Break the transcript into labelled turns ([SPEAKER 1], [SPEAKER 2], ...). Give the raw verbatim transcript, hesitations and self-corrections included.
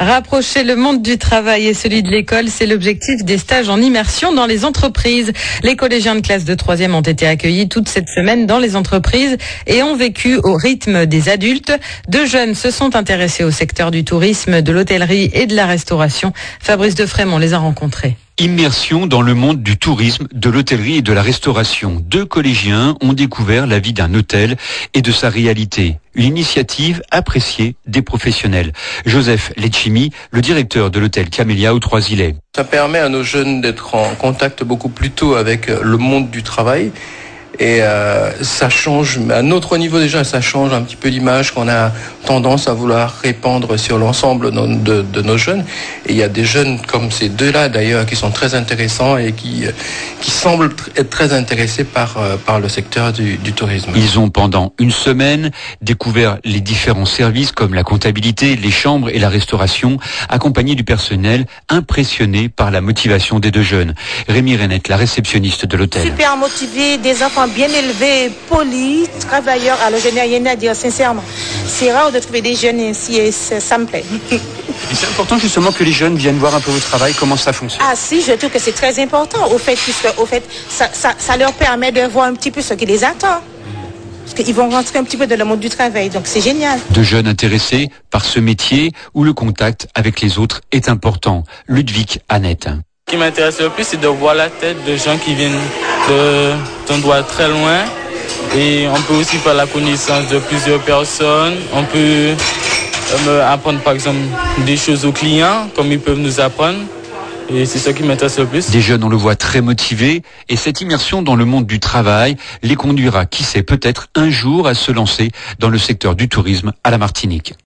[SPEAKER 1] Rapprocher le monde du travail et celui de l'école, c'est l'objectif des stages en immersion dans les entreprises. Les collégiens de classe de troisième ont été accueillis toute cette semaine dans les entreprises et ont vécu au rythme des adultes. Deux jeunes se sont intéressés au secteur du tourisme, de l'hôtellerie et de la restauration. Fabrice Defremont les a rencontrés.
[SPEAKER 2] Immersion dans le monde du tourisme, de l'hôtellerie et de la restauration. Deux collégiens ont découvert la vie d'un hôtel et de sa réalité. Une initiative appréciée des professionnels. Joseph Letchimi, le directeur de l'hôtel Camélia aux Trois-Îlets.
[SPEAKER 3] Ça permet à nos jeunes d'être en contact beaucoup plus tôt avec le monde du travail. Et euh, ça change, à un autre niveau déjà, ça change un petit peu l'image qu'on a tendance à vouloir répandre sur l'ensemble de, de, de nos jeunes. Et il y a des jeunes comme ces deux-là d'ailleurs qui sont très intéressants et qui, qui semblent être très intéressés par, par le secteur du, du tourisme.
[SPEAKER 2] Ils ont pendant une semaine découvert les différents services comme la comptabilité, les chambres et la restauration, accompagnés du personnel impressionné par la motivation des deux jeunes. Rémi Renette, la réceptionniste de l'hôtel.
[SPEAKER 4] Super motivé, des enfants bien élevés, polis, travailleurs. Alors je n'ai rien à dire sincèrement. C'est rare de trouver des jeunes ainsi et ça me plaît.
[SPEAKER 5] Et c'est important justement que les jeunes viennent voir un peu votre travail, comment ça fonctionne.
[SPEAKER 4] Ah si, je trouve que c'est très important au fait, puisque au fait, ça, ça, ça leur permet de voir un petit peu ce qui les attend. Parce qu'ils vont rentrer un petit peu dans le monde du travail, donc c'est génial.
[SPEAKER 2] De jeunes intéressés par ce métier où le contact avec les autres est important. Ludwig Annette.
[SPEAKER 6] Ce qui m'intéresse le plus, c'est de voir la tête de gens qui viennent d'endroits très loin. Et on peut aussi faire la connaissance de plusieurs personnes. On peut euh, apprendre par exemple des choses aux clients, comme ils peuvent nous apprendre. Et c'est ça qui m'intéresse le plus.
[SPEAKER 2] Des jeunes, on le voit, très motivés. Et cette immersion dans le monde du travail les conduira, qui sait, peut-être un jour à se lancer dans le secteur du tourisme à la Martinique.